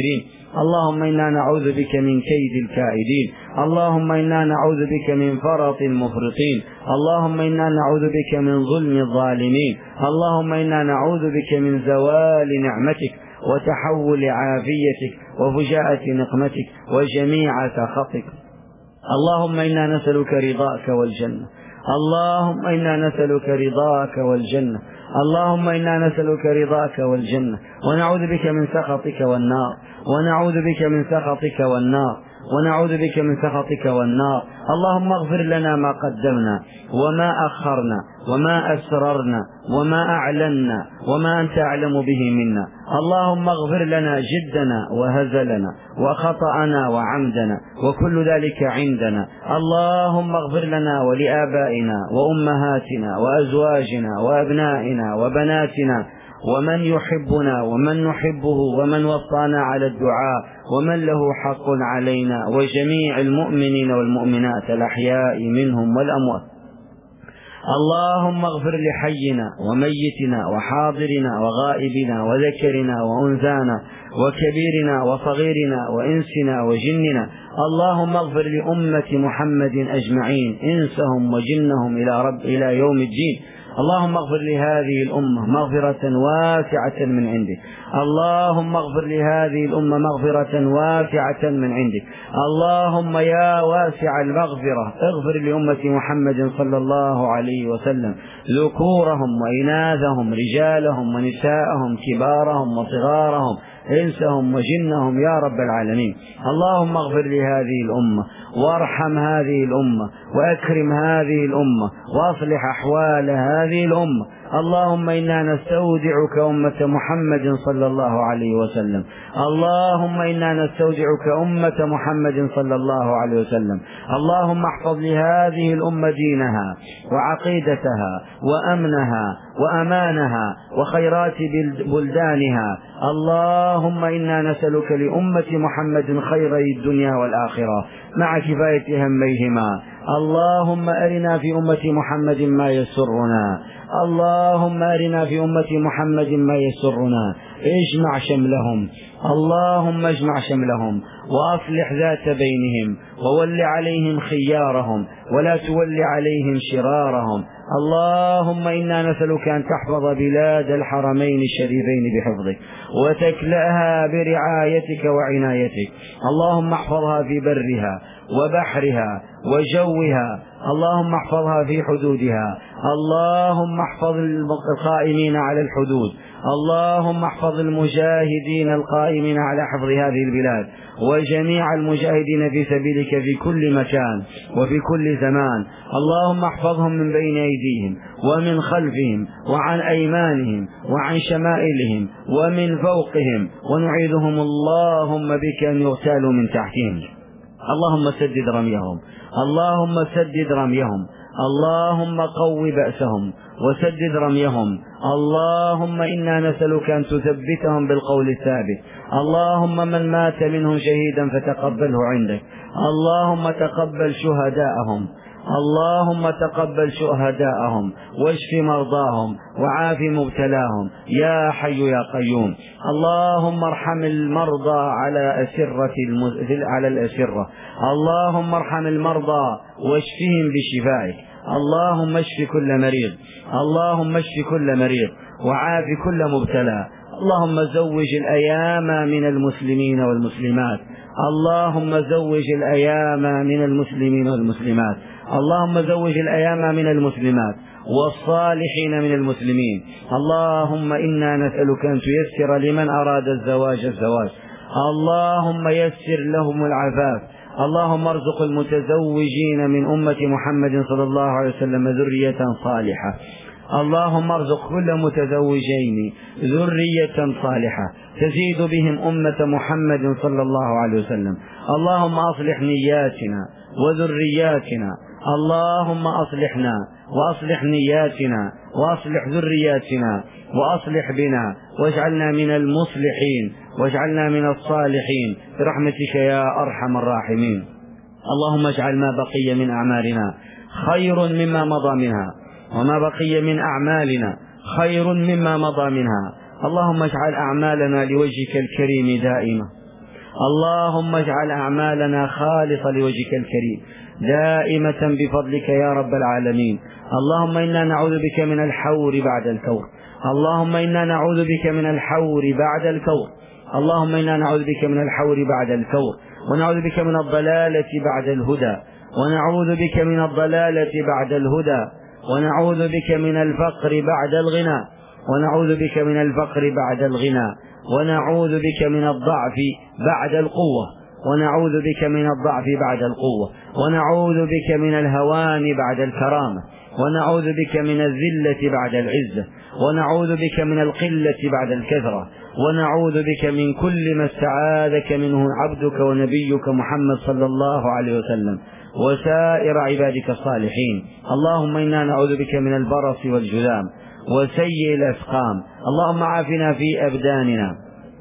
اللهم إنا نعوذ بك من كيد الكائدين، اللهم إنا نعوذ بك من فرط المفرطين، اللهم إنا نعوذ بك من ظلم الظالمين، اللهم إنا نعوذ بك من زوال نعمتك وتحول عافيتك وفجاءة نقمتك وجميع سخطك. اللهم إنا نسألك رضاك والجنة، اللهم إنا نسألك رضاك والجنة، اللهم إنا نسألك رضاك والجنة، ونعوذ بك من سخطك والنار، ونعوذ بك من سخطك والنار، ونعوذ بك من سخطك والنار. اللهم اغفر لنا ما قدمنا وما أخرنا وما أسررنا وما أعلنا وما أنت أعلم به منا. اللهم اغفر لنا جدنا وهزلنا وخطأنا وعمدنا وكل ذلك عندنا. اللهم اغفر لنا ولآبائنا وأمهاتنا وأزواجنا وأبنائنا وبناتنا ومن يحبنا ومن نحبه ومن وصانا على الدعاء ومن له حق علينا وجميع المؤمنين والمؤمنات الأحياء منهم والأموات. اللهم اغفر لحينا وميتنا وحاضرنا وغائبنا وذكرنا وأنثانا وكبيرنا وصغيرنا وإنسنا وجننا. اللهم اغفر لأمة محمد أجمعين إنسهم وجنهم إلى رب إلى يوم الدين. اللهم اغفر لهذه الأمة مغفرة واسعة من عندك، اللهم اغفر لهذه الأمة مغفرة واسعة من عندك. اللهم يا واسع المغفرة اغفر لأمة محمد صلى الله عليه وسلم ذكورهم وإناثهم رجالهم ونساءهم كبارهم وصغارهم إنسهم وجنهم يا رب العالمين. اللهم اغفر لهذه الأمة وارحم هذه الأمة وأكرم هذه الأمة وأصلح أحوال هذه الأمة. اللهم إنا نستودعك أمة محمد صلى الله عليه وسلم، اللهم إنا نستودعك أمة محمد صلى الله عليه وسلم. اللهم احفظ لهذه الأمة دينها وعقيدتها وأمنها وأمانها وخيرات بلدانها. اللهم إنا نسألك لأمة محمد خيري الدنيا والآخرة مع كفاية هميهما. اللهم أرنا في أمة محمد ما يسرنا، اللهم أرنا في أمة محمد ما يسرنا. اجمع شملهم، اللهم اجمع شملهم وأصلح ذات بينهم وول عليهم خيارهم ولا تول عليهم شرارهم. اللهم إنا نسألك أن تحفظ بلاد الحرمين الشريفين بحفظك وتكلأها برعايتك وعنايتك. اللهم احفظها في برها وبحرها وجوها، اللهم احفظها في حدودها، اللهم احفظ القائمين على الحدود، اللهم احفظ المجاهدين القائمين على حفظ هذه البلاد وجميع المجاهدين في سبيلك في كل مكان وفي كل زمان. اللهم احفظهم من بين أيديهم ومن خلفهم وعن أيمانهم وعن شمائلهم ومن فوقهم، ونعيذهم اللهم بك أن يغتالوا من تحتهم. اللهم سدد رميهم، اللهم سدد رميهم، اللهم قو بأسهم وسدد رميهم. اللهم إنا نسألك أن تثبتهم بالقول الثابت. اللهم من مات منهم شهيدا فتقبله عندك، اللهم تقبل شهداءهم، اللهم تقبل شهداءهم واشف مرضاهم وعاف مبتلاهم يا حي يا قيوم. اللهم ارحم المرضى على أسرة المز... على الأسرة، اللهم ارحم المرضى واشفهم بشفائك. اللهم اشف كل مريض، اللهم اشف كل مريض وعاف كل مبتلى. اللهم زوج الأيام من المسلمين والمسلمات، اللهم زوج الأيام من المسلمين والمسلمات، اللهم زوج الأيام من المسلمات والصالحين من المسلمين. اللهم إنا نسألك أن تيسر لمن أراد الزواج الزواج، اللهم يسر لهم العفاف. اللهم ارزق المتزوجين من أمة محمد صلى الله عليه وسلم ذرية صالحة، اللهم ارزق كل متزوجين ذرية صالحة تزيد بهم أمة محمد صلى الله عليه وسلم. اللهم أصلح نياتنا وذرياتنا، اللهم أصلحنا وأصلح نياتنا وأصلح ذرياتنا وأصلح بنا واجعلنا من المصلحين واجعلنا من الصالحين برحمتك يا أرحم الراحمين. اللهم اجعل ما بقي من أعمالنا خير مما مضى منها، وما بقي من أعمالنا خير مما مضى منها. اللهم اجعل أعمالنا لوجهك الكريم دائمة، اللهم اجعل أعمالنا خالصة لوجهك الكريم دائمة بفضلك يا رب العالمين. اللهم إنا نعوذ بك من الحور بعد الكور. اللهم إنا نعوذ بك من الحور بعد الكور. اللهم إنا نعوذ بك من الحور بعد الكور، ونعوذ بك من الضلالة بعد الهدى، ونعوذ بك من الضلالة بعد الهدى، ونعوذ بك من الفقر بعد الغنى، ونعوذ بك من الفقر بعد الغنى، ونعوذ بك من الضعف بعد القوة، ونعوذ بك من الضعف بعد القوة، ونعوذ بك من الهوان بعد الكرامة، ونعوذ بك من الذلة بعد العزة، ونعوذ بك من القلة بعد الكثرة، ونعوذ بك من كل ما استعاذك منه عبدك ونبيك محمد صلى الله عليه وسلم وسائر عبادك الصالحين. اللهم إنا نعوذ بك من البرص والجذام وسيء الأسقام. اللهم عافنا في أبداننا،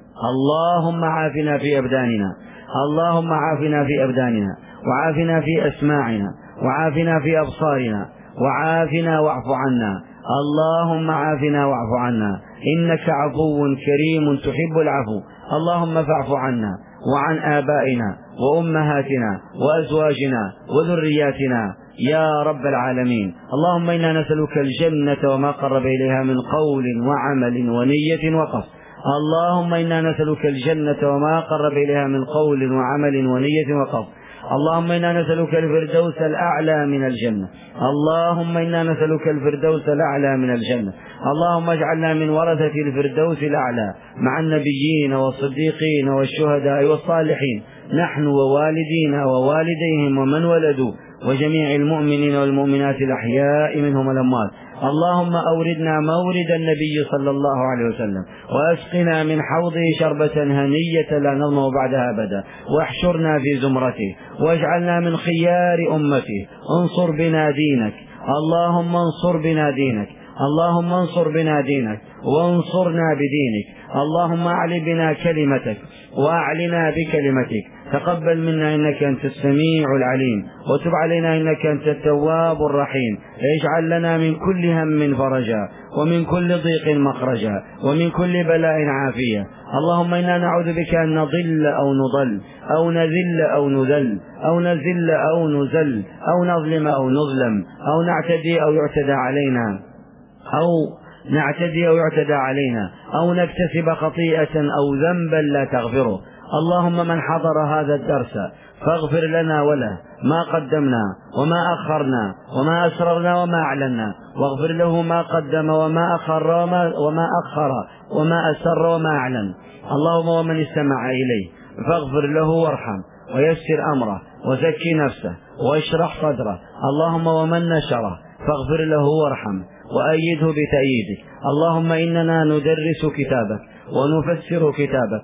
اللهم عافنا في أبداننا، اللهم عافنا في أبداننا، وعافنا في أسماعنا، وعافنا في أبصارنا، وعافنا واعف عنا. اللهم عافنا واعف عنا، إنك عفو كريم تحب العفو. اللهم فاعف عنا وعن آبائنا وأمهاتنا وأزواجنا وذرياتنا يا رب العالمين. اللهم إنا نسألك الجنة وما قرب إليها من قول وعمل ونية وقصد. اللهم إنا نسألك الجنة وما قرب إليها من قول وعمل ونية وقصد. اللهم إنا نسألك الفردوس الأعلى من الجنة. اللهم إنا نسألك الفردوس الأعلى من الجنة. اللهم اجعلنا من ورثة الفردوس الأعلى مع النبيين والصديقين والشهداء والصالحين، نحن ووالدينا ووالديهم ومن ولدوا وجميع المؤمنين والمؤمنات الأحياء منهم الأموات. اللهم أوردنا مورد النبي صلى الله عليه وسلم، وأسقنا من حوضه شربة هنية لا نظمأ بعدها أبدا، واحشرنا في زمرته، واجعلنا من خيار أمته. انصر بنا دينك، اللهم انصر بنا دينك، اللهم انصر بنا دينك وانصرنا بدينك. اللهم أعل بنا كلمتك وأعلنا بكلمتك. تقبل منا إنك أنت السميع العليم، وتب علينا إنك أنت التواب الرحيم. اجعل لنا من كل هم فرجا، ومن كل ضيق مخرجا، ومن كل بلاء عافية. اللهم إنا نعوذ بك أن نضل أو نضل أو نذل أو نذل أو نزل أو نزل أو نظلم أو نظلم أو نعتدي أو يعتدى علينا أو نعتدي أو يعتدى علينا أو نكتسب خطيئة أو ذنبا لا تغفره. اللهم من حضر هذا الدرس فاغفر لنا وله ما قدمنا وما أخرنا وما أسررنا وما أعلنا، واغفر له ما قدم وما أخر وما, وما أخر وما أسر وما أعلن. اللهم ومن استمع إليه فاغفر له وارحم ويسر أمره وزكي نفسه واشرح صدره. اللهم ومن نشره فاغفر له وارحم وأيده بتأييدك. اللهم إننا ندرس كتابك ونفسر كتابك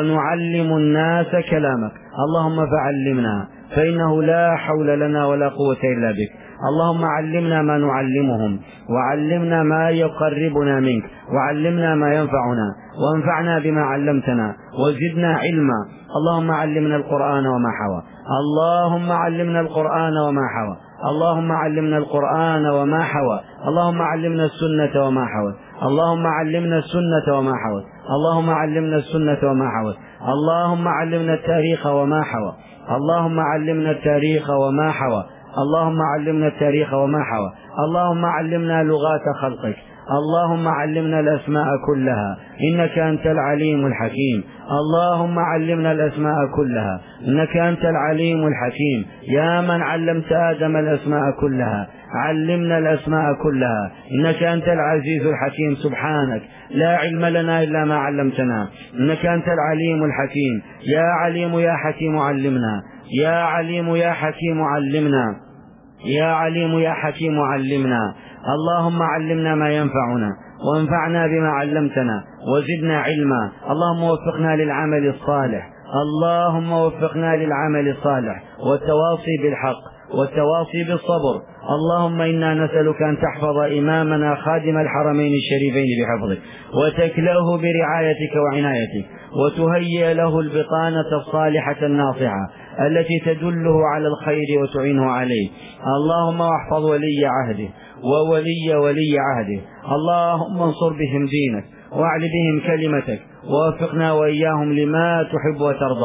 ونعلم الناس كلامك. اللهم فعلمنا، فإنه لا حول لنا ولا قوة إلا بك. اللهم علمنا ما نعلمهم، وعلمنا ما يقربنا منك، وعلمنا ما ينفعنا، وانفعنا بما علمتنا وزدنا علما. اللهم علمنا القرآن وما حوى، اللهم علمنا القرآن وما حوى، اللهم علمنا القرآن وما حوى، اللهم علمنا السنة وما حوى، اللهم علمنا السنة وما حوى، اللهم علمنا السنة وما حوى، اللهم علمنا التاريخ وما حوى، اللهم علمنا التاريخ وما حوى، اللهم علمنا التاريخ وما حوى، اللهم علمنا لغات خلقك، اللهم علمنا الأسماء كلها إنك أنت العليم الحكيم. اللهم علمنا الأسماء كلها إنك أنت العليم الحكيم. يا من علمت آدم الأسماء كلها علمنا الأسماء كلها إنك أنت العزيز الحكيم. سبحانك لا علم لنا إلا ما علمتنا إنك أنت العليم الحكيم. يا عليم يا حكيم علمنا، يا عليم يا حكيم علمنا، يا عليم يا حكيم علمنا. اللهم علمنا ما ينفعنا وانفعنا بما علمتنا وزدنا علما. اللهم وفقنا للعمل الصالح، اللهم وفقنا للعمل الصالح والتواصي بالحق والتواصي بالصبر. اللهم إنا نسألك أن تحفظ إمامنا خادم الحرمين الشريفين بحفظك، وتكلأه برعايتك وعنايتك، وتهيئ له البطانة الصالحة الناصعة التي تدله على الخير وتعينه عليه. اللهم واحفظ ولي عهده وولي ولي عهده. اللهم انصر بهم دينك واعل بهم كلمتك، ووفقنا وإياهم لما تحب وترضى.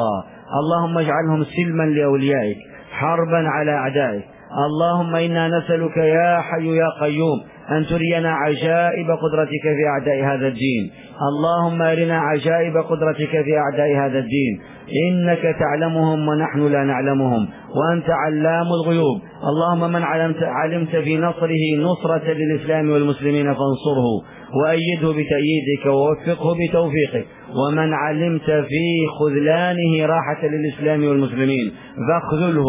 اللهم اجعلهم سلما لأوليائك حربا على أعدائك. اللهم إنا نسألك يا حي يا قيوم أن ترينا عجائب قدرتك في أعداء هذا الدين. اللهم أرنا عجائب قدرتك في أعداء هذا الدين، إنك تعلمهم ونحن لا نعلمهم، وأنت علام الغيوب. اللهم من علمت, علمت في نصره نصرة للإسلام والمسلمين فانصره وأيده بتأييدك ووفقه بتوفيقك، ومن علمت في خذلانه راحة للإسلام والمسلمين فاخذله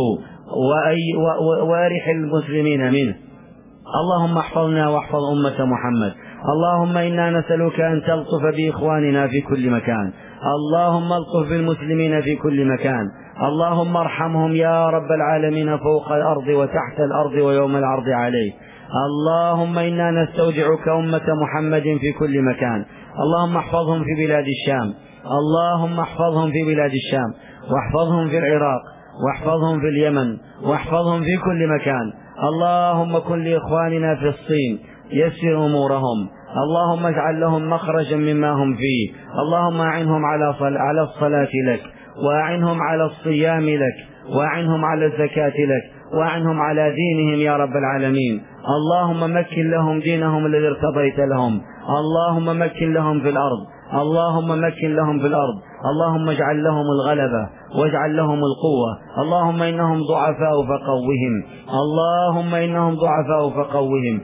وارح المسلمين منه. اللهم احفظنا واحفظ أمة محمد. اللهم إنا نسألك أن تلطف بإخواننا في كل مكان. اللهم الطف بالمسلمين في كل مكان. اللهم ارحمهم يا رب العالمين فوق الأرض وتحت الأرض ويوم العرض عليه. اللهم إنا نستودعك أمة محمد في كل مكان. اللهم احفظهم في بلاد الشام. اللهم احفظهم في بلاد الشام، واحفظهم في العراق، واحفظهم في اليمن، واحفظهم في كل مكان. اللهم كن لإخواننا في الصين يسر أمورهم. اللهم اجعل لهم مخرجا مما هم فيه. اللهم أعنهم على صل... على الصلاة لك، وأعنهم على الصيام لك، وأعنهم على الزكاة لك، وأعنهم على دينهم يا رب العالمين. اللهم مكن لهم دينهم الذي ارتضيت لهم. اللهم مكن لهم في الأرض. اللهم مكن لهم في الأرض. اللهم اجعل لهم الغلبة واجعل لهم القوة. اللهم إنهم ضعفاء فقوهم. اللهم إنهم ضعفاء فقوهم.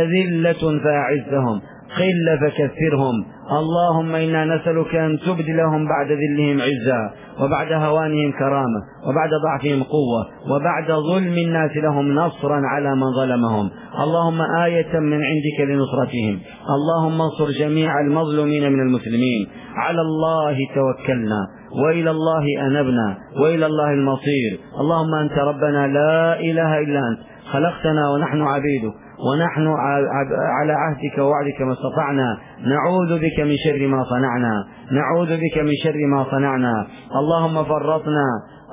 أذلة فأعزهم، قل فكثرهم. اللهم إنا نسألك أن تبدلهم بعد ذلهم عزا، وبعد هوانهم كرامة، وبعد ضعفهم قوة، وبعد ظلم الناس لهم نصرا على من ظلمهم. اللهم آية من عندك لنصرتهم. اللهم انصر جميع المظلومين من المسلمين. على الله توكلنا وإلى الله أنبنا وإلى الله المصير. اللهم أنت ربنا لا إله إلا أنت، خلقتنا ونحن عبيدك، ونحن على عهدك ووعدك ما استطعنا. نعوذ بك من شر ما صنعنا، نعوذ بك من شر ما صنعنا. اللهم فرطنا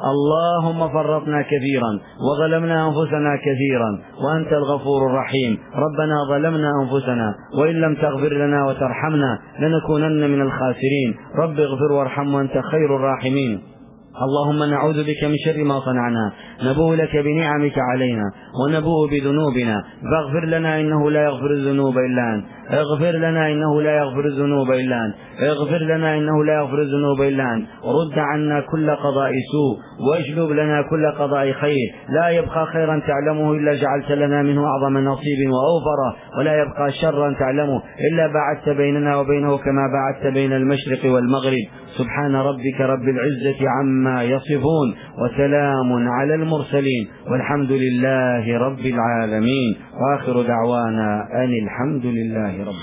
اللهم فرطنا كثيرا وظلمنا أنفسنا كثيرا، وأنت الغفور الرحيم. ربنا ظلمنا أنفسنا وإن لم تغفر لنا وترحمنا لنكونن من الخاسرين. رب اغفر وارحم وأنت خير الراحمين. اللهم نعوذ بك من شر ما صنعنا، نبوء لك بنعمك علينا ونبوء بذنوبنا، فاغفر لنا إنه لا يغفر الذنوب إلا أنت. اغفر لنا إنه لا يغفر الذنوب إلا أنت. اغفر لنا إنه لا يغفر الذنوب إلا أنت. رد عنا كل قضاء سوء، واجلب لنا كل قضاء خير. لا يبقى خيرا تعلمه إلا جعلت لنا منه أعظم نصيب وأوفره، ولا يبقى شرا تعلمه إلا بعدت بيننا وبينه كما بعدت بين المشرق والمغرب. سبحان ربك رب العزة عما يصفون، وسلام على المرسلين، والحمد لله رب العالمين، وآخر دعوانا أن الحمد لله رب